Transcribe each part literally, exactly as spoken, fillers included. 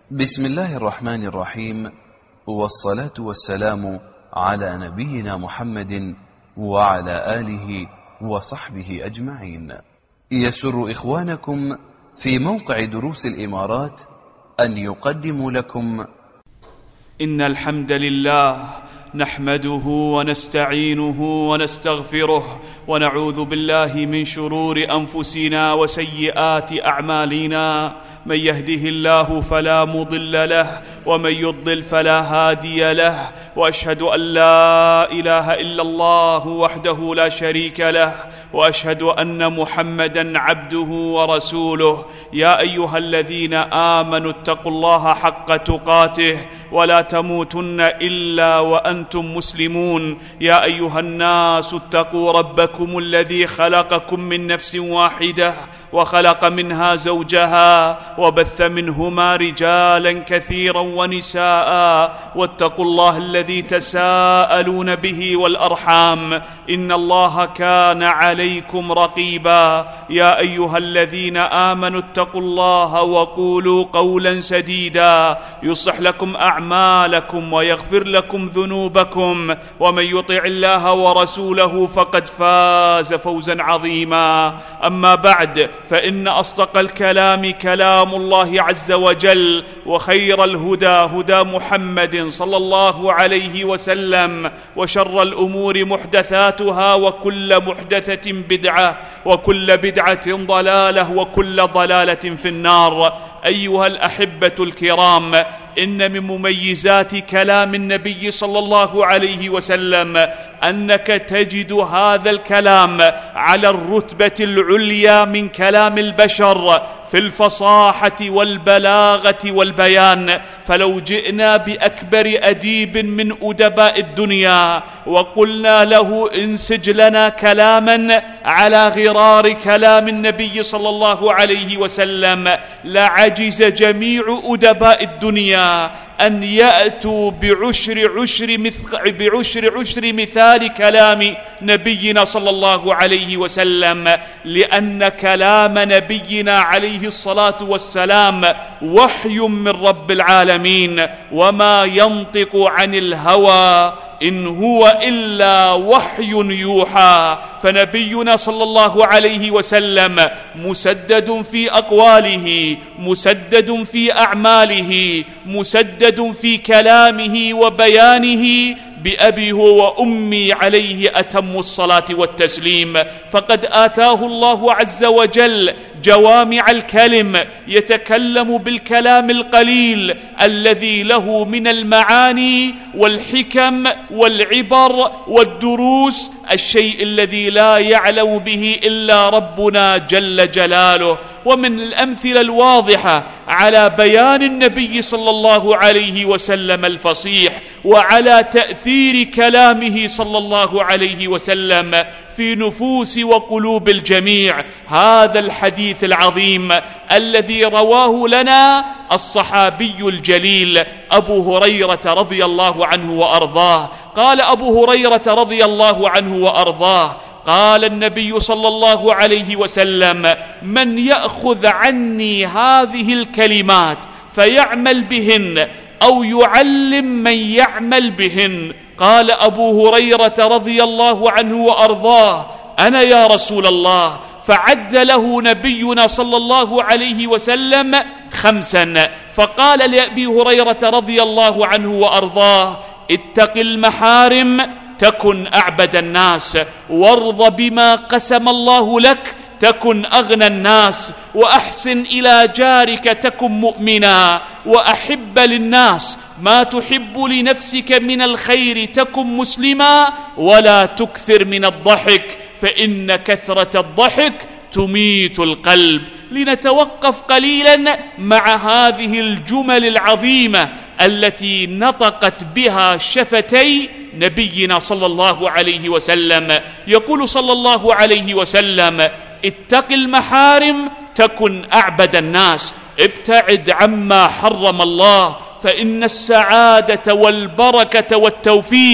بسم الله الرحمن الرحيم، والصلاة والسلام على نبينا محمد وعلى آله وصحبه أجمعين. يسر إخوانكم في موقع دروس الإمارات أن يقدموا لكم إن الحمد لله نحمده ونستعينه ونستغفره ونعوذ بالله من شرور أنفسنا وسيئات أعمالنا، من يهده الله فلا مضل له ومن يضلل فلا هادي له، وأشهد أن لا إله إلا الله وحده لا شريك له، وأشهد أن محمدا عبده ورسوله. يا أيها الذين آمنوا اتقوا الله حق تقاته ولا تموتن إلا وأنتم مسلمون. يا أيها الناس اتقوا ربكم الذي خلقكم من نفس واحدة وخلق منها زوجها وبث منهما رجالا كثيرا ونساء، واتقوا الله الذي تساءلون به والأرحام إن الله كان عليكم رقيبا. يا أيها الذين آمنوا اتقوا الله وقولوا قولا سديدا يصلح لكم أعمالكم ويغفر لكم ذنوبكم، ومن يطع الله ورسوله فقد فاز فوزا عظيما. أما بعد، فإن أصدق الكلام كلام الله عز وجل، وخير الهدى هدى محمد صلى الله عليه وسلم، وشر الأمور محدثاتها، وكل محدثة بدعة، وكل بدعة ضلالة، وكل ضلالة في النار. أيها الأحبة الكرام، إن من مميزات كلام النبي صلى الله عليه وسلم أنك تجد هذا الكلام على الرتبة العليا من كلام البشر في الفصاحة والبلاغة والبيان. فلو جئنا بأكبر أديب من أدباء الدنيا وقلنا له انسج لنا كلاما على غرار كلام النبي صلى الله عليه وسلم، لعجز جميع أدباء الدنيا أن يأتوا بعشر عشر مثل بعشر عشر مثال كلام نبينا صلى الله عليه وسلم، لأن كلام نبينا عليه الصلاة والسلام وحي من رب العالمين، وما ينطق عن الهوى إن هو إلا وحي يوحى. فنبينا صلى الله عليه وسلم مسدد في أقواله، مسدد في أعماله، مسدد في كلامه وبيانه. بأبي هو وأمي عليه أتم الصلاة والتسليم. فقد آتاه الله عز وجل جوامع الكلم، يتكلم بالكلام القليل الذي له من المعاني والحكم والعبر والدروس الشيء الذي لا يعلم به إلا ربنا جل جلاله. ومن الأمثلة الواضحة على بيان النبي صلى الله عليه وسلم الفصيح وعلى تأثير كلامه صلى الله عليه وسلم في نفوس وقلوب الجميع هذا الحديث العظيم الذي رواه لنا الصحابي الجليل أبو هريرة رضي الله عنه وأرضاه. قال أبو هريرة رضي الله عنه وأرضاه: قال النبي صلى الله عليه وسلم: من يأخذ عني هذه الكلمات فيعمل بهن أو يعلم من يعمل بهن. قال أبو هريرة رضي الله عنه وأرضاه: أنا يا رسول الله. فعد له نبينا صلى الله عليه وسلم خمسا، فقال لأبي هريرة رضي الله عنه وأرضاه: اتق المحارم تكن أعبد الناس، وارض بما قسم الله لك تكن أغنى الناس، وأحسن إلى جارك تكن مؤمنا، وأحب للناس ما تحب لنفسك من الخير تكن مسلما، ولا تكثر من الضحك فإن كثرة الضحك تميت القلب. لنتوقف قليلا مع هذه الجمل العظيمة التي نطقت بها شفتي نبينا صلى الله عليه وسلم. يقول صلى الله عليه وسلم: اتق المحارم تكن أعبد الناس، ابتعد عما حرم الله، فإن السعادة والبركة والتوفيق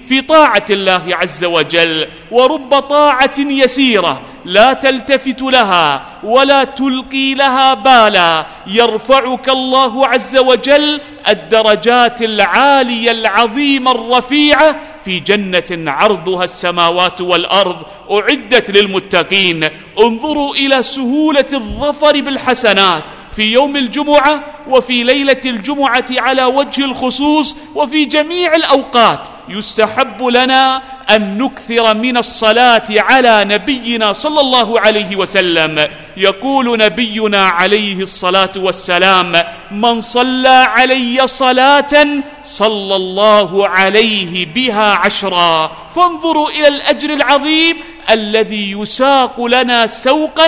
في طاعة الله عز وجل، ورب طاعة يسيرة لا تلتفت لها ولا تلقي لها بالا يرفعك الله عز وجل الدرجات العالية العظيمة الرفيعة في جنة عرضها السماوات والأرض أعدت للمتقين. انظروا إلى سهولة الظفر بالحسنات في يوم الجمعة وفي ليلة الجمعة على وجه الخصوص وفي جميع الأوقات. يستحب لنا أن نكثر من الصلاة على نبينا صلى الله عليه وسلم. يقول نبينا عليه الصلاة والسلام: من صلى علي صلاة صلى الله عليه بها عشرا. فانظروا إلى الأجر العظيم الذي يساق لنا سوقا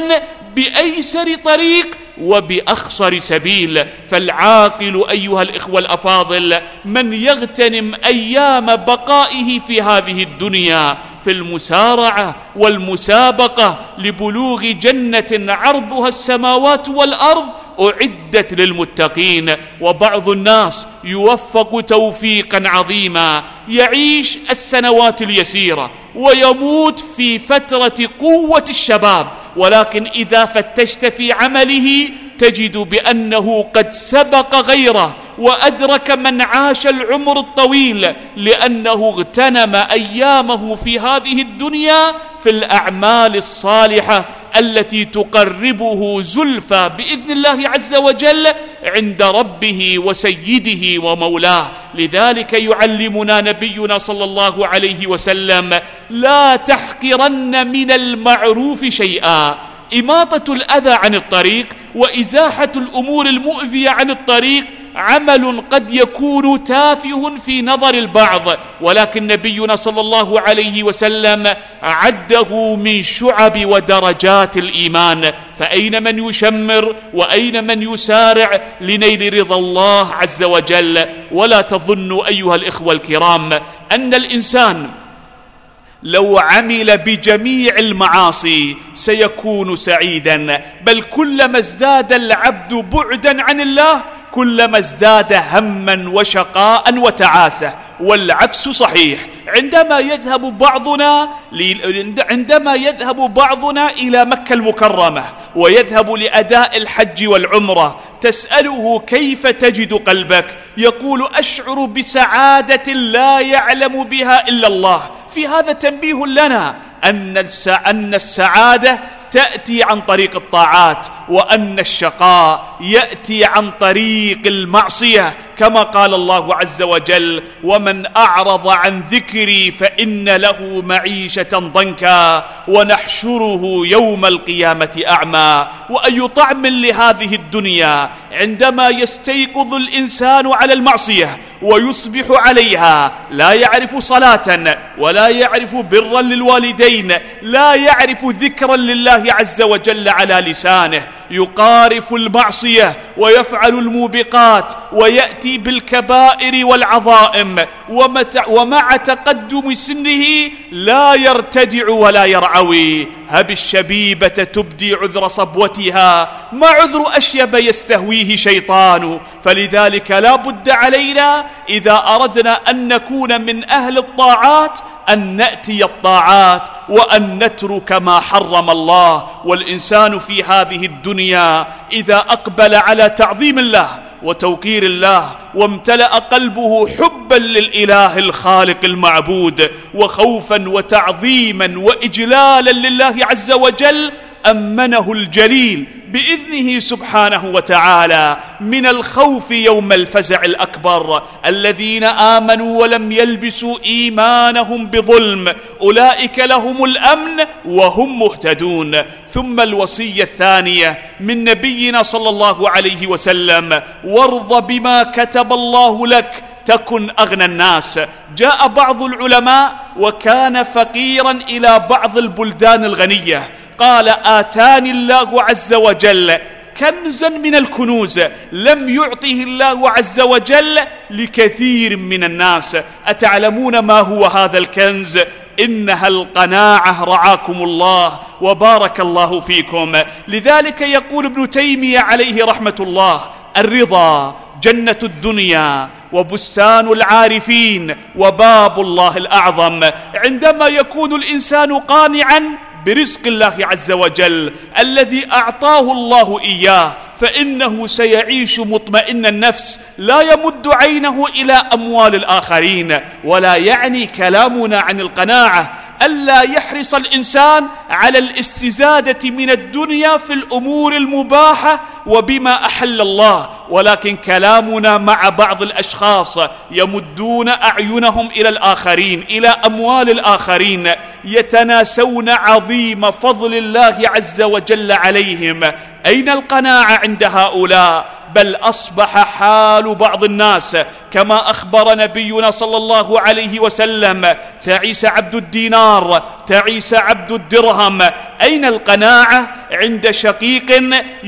بأيسر طريق وبأخصر سبيل. فالعاقل أيها الإخوة الأفاضل من يغتنم أيام بقائه في هذه الدنيا في المسارعة والمسابقة لبلوغ جنة عرضها السماوات والأرض أعدت للمتقين. وبعض الناس يوفق توفيقا عظيما يعيش السنوات اليسيرة ويموت في فترة قوة الشباب، ولكن إذا فتشت في عمله تجد بأنه قد سبق غيره وأدرك من عاش العمر الطويل، لأنه اغتنم أيامه في هذه الدنيا في الأعمال الصالحة التي تقربه زلفى بإذن الله عز وجل عند ربه وسيده ومولاه. لذلك يعلمنا نبينا صلى الله عليه وسلم: لا تحقرن من المعروف شيئا. إماطة الأذى عن الطريق وإزاحة الأمور المؤذية عن الطريق عمل قد يكون تافه في نظر البعض، ولكن نبينا صلى الله عليه وسلم عده من شعب ودرجات الإيمان. فأين من يشمر وأين من يسارع لنيل رضا الله عز وجل؟ ولا تظنوا أيها الإخوة الكرام أن الإنسان لو عمل بجميع المعاصي سيكون سعيدا، بل كلما ازداد العبد بعدا عن الله كلما ازداد هما وشقاء وتعاسة. والعكس صحيح. عندما يذهب بعضنا عندما يذهب بعضنا إلى مكة المكرمة ويذهب لأداء الحج والعمرة تسأله: كيف تجد قلبك؟ يقول: أشعر بسعادة لا يعلم بها إلا الله. في هذا تنبيه لنا أن السعادة تأتي عن طريق الطاعات، وأن الشقاء يأتي عن طريق المعصية، كما قال الله عز وجل: ومن أعرض عن ذكري فإن له معيشة ضنكا ونحشره يوم القيامة أعمى. وأي طعم لهذه الدنيا عندما يستيقظ الإنسان على المعصية ويصبح عليها، لا يعرف صلاة ولا يعرف برا للوالدين، لا يعرف ذكرا لله عز وجل على لسانه، يقارف المعصية ويفعل الموبقات ويأتي بالكبائر والعظائم، ومع تقدم سنه لا يرتدع ولا يرعوي. هب الشبيبة تبدي عذر صبوتها، ما عذر أشيب يستهويه شيطان. فلذلك لا بد علينا إذا أردنا أن نكون من أهل الطاعات أن نأتي الطاعات وأن نترك ما حرم الله. والإنسان في هذه الدنيا إذا أقبل على تعظيم الله وتوقير الله وامتلأ قلبه حبا للإله الخالق المعبود وخوفا وتعظيما وإجلالا لله عز وجل، أمنه الجليل بإذنه سبحانه وتعالى من الخوف يوم الفزع الأكبر. الذين آمنوا ولم يلبسوا إيمانهم بظلم أولئك لهم الأمن وهم مهتدون. ثم الوصية الثانية من نبينا صلى الله عليه وسلم: وارض بما كتب الله لك تكن أغنى الناس. جاء بعض العلماء وكان فقيرا إلى بعض البلدان الغنية، قال: آتاني الله عز وجل كنزا من الكنوز لم يعطه الله عز وجل لكثير من الناس. أتعلمون ما هو هذا الكنز؟ إنها القناعة، رعاكم الله وبارك الله فيكم. لذلك يقول ابن تيمية عليه رحمة الله: الرضا جنة الدنيا وبستان العارفين وباب الله الأعظم. عندما يكون الإنسان قانعا برزق الله عز وجل الذي أعطاه الله إياه فإنه سيعيش مطمئن النفس، لا يمد عينه إلى أموال الآخرين. ولا يعني كلامنا عن القناعة ألا يحرص الإنسان على الاستزادة من الدنيا في الأمور المباحة وبما أحل الله، ولكن كلامنا مع بعض الأشخاص يمدون أعينهم إلى الآخرين، إلى أموال الآخرين، يتناسون عظيم فضل الله عز وجل عليهم. أين القناعة عند هؤلاء؟ بل أصبح حال بعض الناس كما أخبر نبينا صلى الله عليه وسلم: تعيس عبد الدينار، تعيس عبد الدرهم. أين القناعة عند شقيق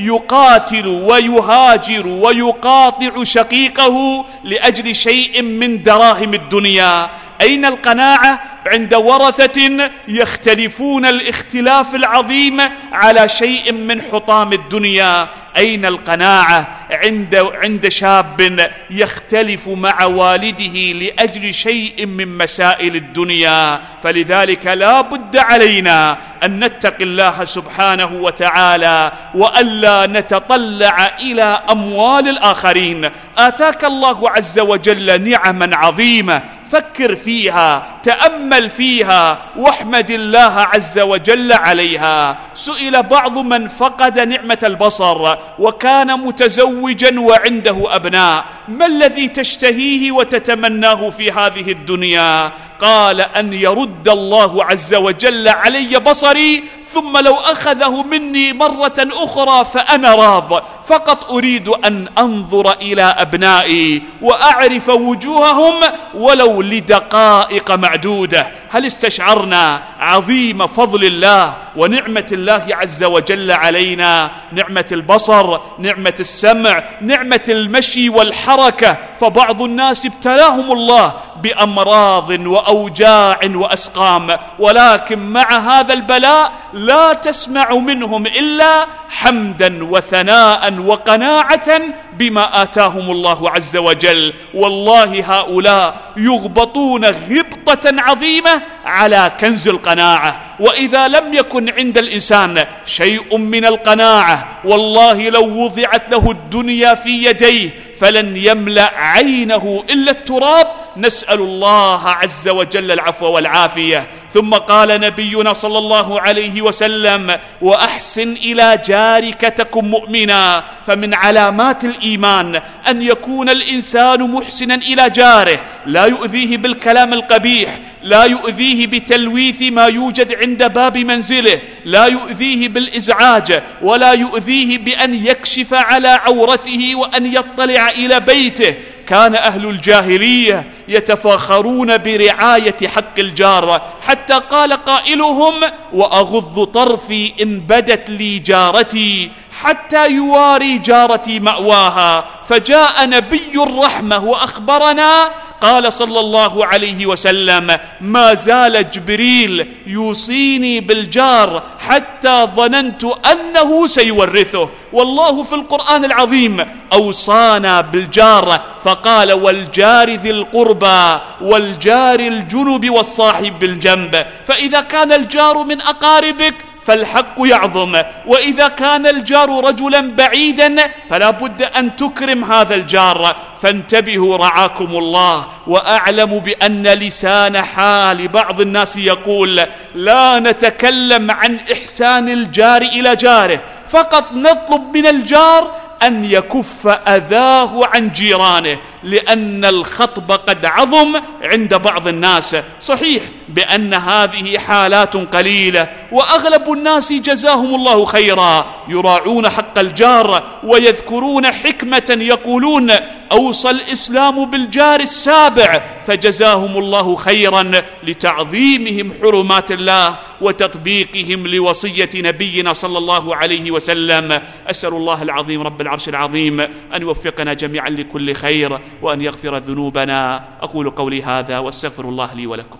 يقاتل ويهاجر ويقاطع شقيقه لأجل شيء من دراهم الدنيا؟ أين القناعة عند ورثة يختلفون الاختلاف العظيم على شيء من حطام الدنيا؟ أين القناعة عند عند شاب يختلف مع والده لأجل شيء من مسائل الدنيا؟ فلذلك لا بد علينا أن نتقي الله سبحانه وتعالى وألا نتطلع إلى أموال الآخرين. آتاك الله عز وجل نعما عظيمة، فكر فيها، تأمل فيها، واحمد الله عز وجل عليها. سئل بعض من فقد نعمة البصر وكان متزوجا وعنده أبناء: ما الذي تشتهيه وتتمناه في هذه الدنيا؟ قال: أن يرد الله عز وجل علي بصري ثم لو أخذه مني مرة أخرى فأنا راض، فقط أريد أن أنظر إلى أبنائي وأعرف وجوههم ولو لدقائق معدودة. هل استشعرنا عظيم فضل الله ونعمة الله عز وجل علينا؟ نعمة البصر، نعمة السمع، نعمة المشي والحركة. فبعض الناس ابتلاهم الله بأمراض وأوجاع وأسقام، ولكن مع هذا البلاء لا تسمع منهم إلا حمدا وثناء وقناعة بما آتاهم الله عز وجل. والله هؤلاء يغبطون غبطة عظيمة على كنز القناعة. وإذا لم يكن عند الإنسان شيء من القناعة، والله لو وضعت له الدنيا في يديه فلن يملأ عينه إلا التراب. نسأل الله عز وجل العفو والعافية. ثم قال نبينا صلى الله عليه وسلم: وأحسن إلى جارك تكن مؤمنا. فمن علامات الإيمان أن يكون الإنسان محسنا إلى جاره، لا يؤذيه بالكلام القبيح، لا يؤذيه بتلويث ما يوجد عند باب منزله، لا يؤذيه بالإزعاج، ولا يؤذيه بأن يكشف على عورته وأن يطلع إلى بيته. كان أهل الجاهلية يتفاخرون برعاية حق الجار، حتى قال قائلهم: وأغض طرفي إن بدت لي جارتي حتى يواري جارتي مأواها. فجاء نبي الرحمة وأخبرنا، قال صلى الله عليه وسلم: ما زال جبريل يوصيني بالجار حتى ظننت أنه سيورثه. والله في القرآن العظيم أوصانا بالجار فقال: والجار ذي القربى والجار الجنب والصاحب بالجنب. فإذا كان الجار من أقاربك فالحق يعظم، وإذا كان الجار رجلا بعيدا فلا بد أن تكرم هذا الجار. فانتبهوا رعاكم الله. وأعلم بأن لسان حال بعض الناس يقول: لا نتكلم عن إحسان الجار إلى جاره، فقط نطلب من الجار أن يكف أذاه عن جيرانه، لأن الخطب قد عظم عند بعض الناس. صحيح بأن هذه حالات قليلة، وأغلب الناس جزاهم الله خيرا يراعون حق الجار ويذكرون حكمة يقولون: أوصى الإسلام بالجار السابع، فجزاهم الله خيرا لتعظيمهم حرمات الله وتطبيقهم لوصية نبينا صلى الله عليه وسلم. أسأل الله العظيم رب العرش العظيم أن يوفقنا جميعا لكل خير وأن يغفر ذنوبنا. أقول قولي هذا واستغفر الله لي ولكم.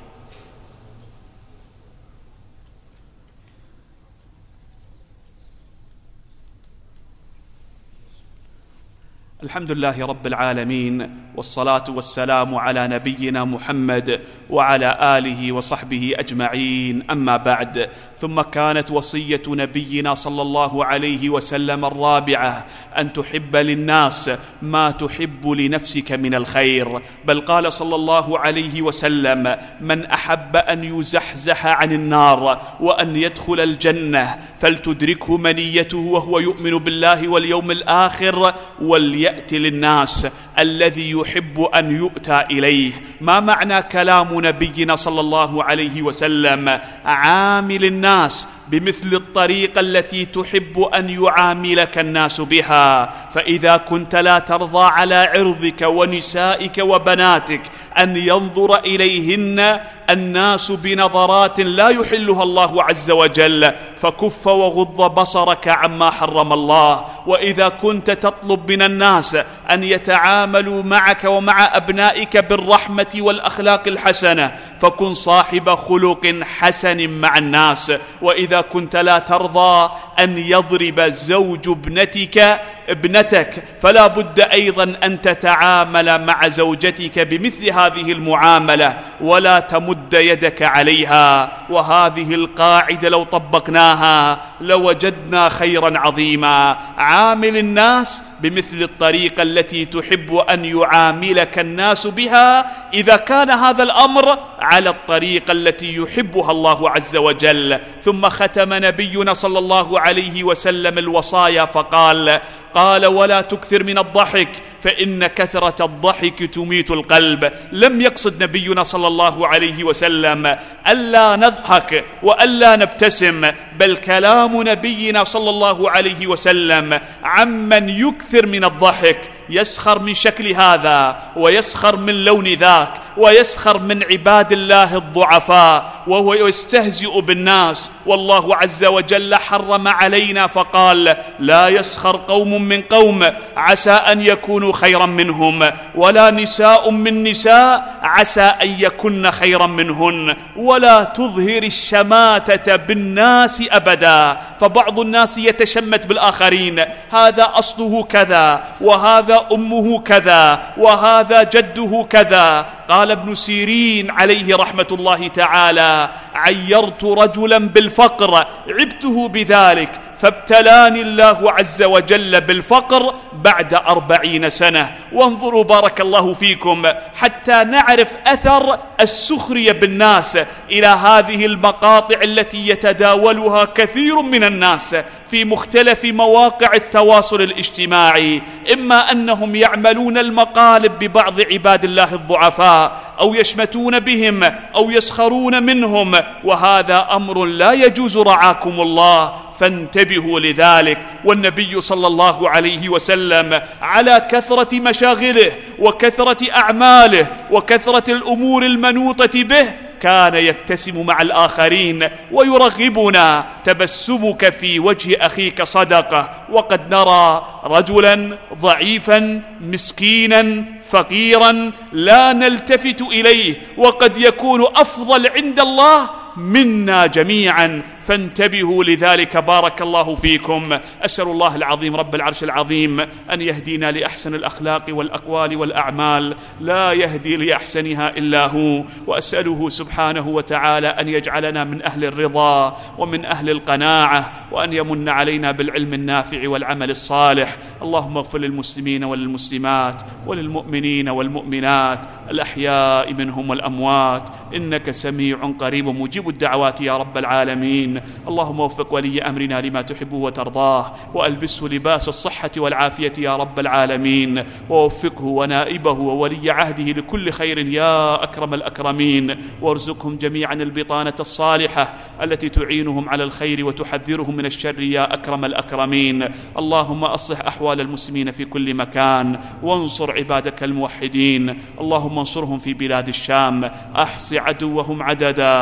الحمد لله رب العالمين، والصلاة والسلام على نبينا محمد وعلى آله وصحبه أجمعين، أما بعد. ثم كانت وصية نبينا صلى الله عليه وسلم الرابعة أن تحب للناس ما تحب لنفسك من الخير، بل قال صلى الله عليه وسلم: من أحب أن يزحزح عن النار وأن يدخل الجنة فلتدركه منيته وهو يؤمن بالله واليوم الآخر وليأتي يأتي للناس الذي يحب أن يؤتى إليه. ما معنى كلام نبينا صلى الله عليه وسلم؟ عامل الناس بمثل الطريقة التي تحب أن يعاملك الناس بها، فإذا كنت لا ترضى على عرضك ونسائك وبناتك أن ينظر إليهن الناس بنظرات لا يحلها الله عز وجل، فكف وغض بصرك عما حرم الله. وإذا كنت تطلب من الناس أن يتعاملوا معك ومع أبنائك بالرحمة والأخلاق الحسنة، فكن صاحب خلق حسن مع الناس. وإذا كنت لا ترضى أن يضرب زوج ابنتك ابنتك فلا بد أيضا أن تتعامل مع زوجتك بمثل هذه المعاملة ولا تمد يدك عليها. وهذه القاعدة لو طبقناها لوجدنا خيرا عظيما. عامل الناس بمثل الطريقة التي تحب أن يعاملك الناس بها إذا كان هذا الأمر على الطريقة التي يحبها الله عز وجل. ثم ختم نبينا صلى الله عليه وسلم الوصايا فقال: قال: ولا تكثر من الضحك فإن كثرة الضحك تميت القلب. لم يقصد نبينا صلى الله عليه وسلم ألا نضحك وألا نبتسم، بل كلام نبينا صلى الله عليه وسلم عمن يكثر من الضحك، يسخر من شكل هذا ويسخر من لون ذاك ويسخر من عباد الله الضعفاء وهو يستهزئ بالناس. والله عز وجل حرم علينا فقال: لا يسخر قوم من قوم عسى أن يكونوا خيرا منهم، ولا نساء من نساء عسى أن يكن خيرا منهن، ولا تظهر الشماتة بالناس أبدا. فبعض الناس يتشمت بالآخرين: هذا أصله كذا، وهذا أمه كذا، وهذا جده كذا. قال ابن سيرين عليه رحمة الله تعالى: عيرت رجلا بالفقر عبته بذلك فابتلاني الله عز وجل بالفقر بعد أربعين سنة. وانظروا بارك الله فيكم حتى نعرف أثر السخرية بالناس إلى هذه المقاطع التي يتداولها كثير من الناس في مختلف مواقع التواصل الاجتماعي، إما أنهم يعملون المقالب ببعض عباد الله الضعفاء أو يشمتون بهم أو يسخرون منهم، وهذا أمر لا يجوز رعاكم الله، فانتبهوا لذلك. والنبي صلى الله عليه وسلم على كثرة مشاغله وكثرة أعماله وكثرة الأمور المنوطة به كان يبتسم مع الآخرين ويرغبنا: تبسمك في وجه أخيك صدقة. وقد نرى رجلا ضعيفا مسكينا فقيرا لا نلتفت إليه، وقد يكون أفضل عند الله منا جميعا، فانتبهوا لذلك بارك الله فيكم. أسأل الله العظيم رب العرش العظيم أن يهدينا لأحسن الأخلاق والأقوال والأعمال، لا يهدي لأحسنها إلا هو. وأسأله سبحانه وتعالى أن يجعلنا من أهل الرضا ومن أهل القناعة، وأن يمن علينا بالعلم النافع والعمل الصالح. اللهم اغفر للمسلمين وللمسلمات وللمؤمنين والمؤمنات الأحياء منهم والأموات، إنك سميع قريب مجيب الدعوات يا رب العالمين. اللهم وفق ولي أمرنا لما تحبه وترضاه، وألبسه لباس الصحة والعافية يا رب العالمين، ووفقه ونائبه وولي عهده لكل خير يا أكرم الأكرمين، وارزقهم جميعا البطانة الصالحة التي تعينهم على الخير وتحذرهم من الشر يا أكرم الأكرمين. اللهم أصلح أحوال المسلمين في كل مكان، وانصر عبادك الموحدين. اللهم انصرهم في بلاد الشام، أحص عدوهم عددا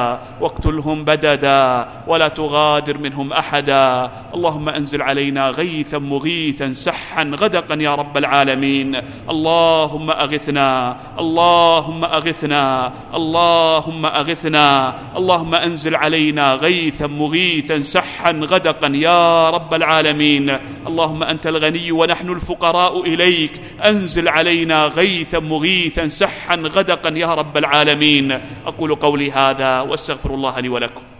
واقتلهم بددا ولا تغادر منهم أحدا. اللهم أنزل علينا غيثا مغيثا سحا غدقا يا رب العالمين. اللهم أغثنا اللهم أغثنا اللهم أغثنا. اللهم أنزل علينا غيثا مغيثا سحا غدقا يا رب العالمين. اللهم أنت الغني ونحن الفقراء إليك، أنزل علينا غيثا مغيثا سحا غدقا يا رب العالمين. أقول قولي هذا واستغفر الله لي ولكم.